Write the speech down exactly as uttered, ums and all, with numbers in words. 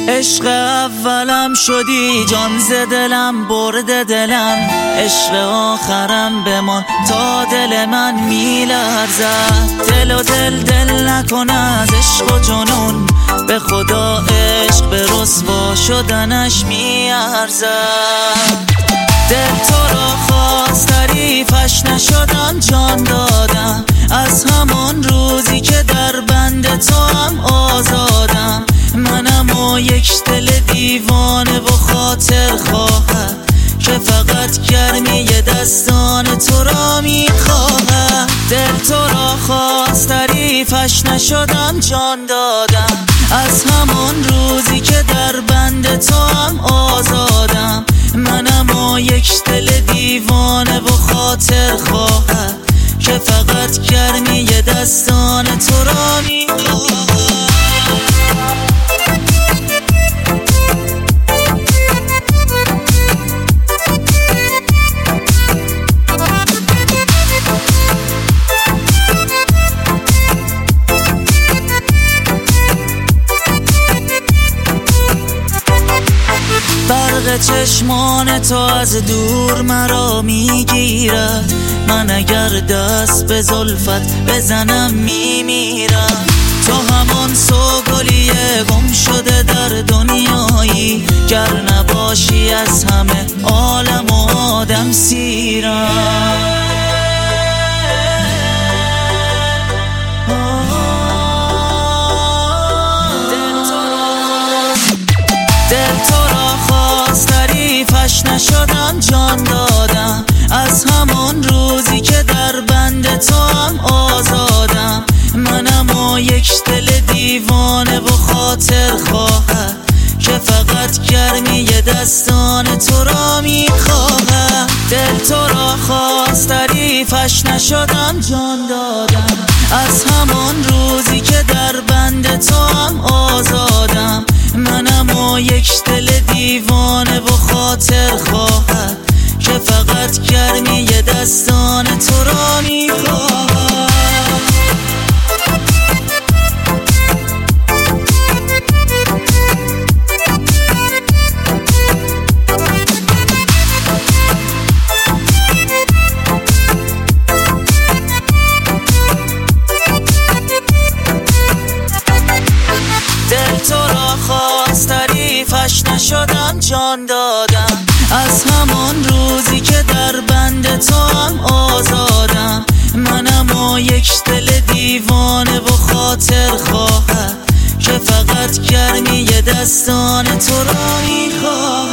عشق اولم شدی، جان ز دلم برده دلم، عشق آخرم بمان تا دل من میلرزد. دل و دل دل نکن از عشق و جنون، به خدا عشق به رسوا شدنش میارزد. دل تو را خواست تعریفش نشدم، جان دادم از همان روزی که در بند تو هم آزادم. منم و یک دل دیوانه و خاطر خواهد که فقط گرمی دستان تو را میخواهد. دل تو را خواست تعریفش نشدم، جان دادم از همان روزی که در بند تو هم آزادم. منم و یک دل دیوانه و خاطر خواهد که فقط گرمی دستان تو را میخواهد. برق چشمان تو از دور مرا میگیرد، من اگر دست به زلفت بزنم میمیرم. تو همان سوگلی گم شده در دنیایی، گر نباشی از همه عالم و آدم سیرم. تعریفش نشدم، جان دادم از همان روزی که در بند تو هم آزادم. منم و یک دل دیوانه و خاطر خواهد که فقط گرمی دستان تو را میخواهد. دل تو را خواست تعریفش نشدم، جان دادم از همان روزی که در بند تو هم آزادم. منم و یک دل دیوانه و خاطر خواهد که فقط گرمی دستان تو را میخواهد. دل تو را خواست تعریفش نشدم، جان دادم از همان روزی که در بند تو هم آزادم. منم و یک دل دیوانه و خاطر خواهد که فقط گرمی دستان تو را میخواهد.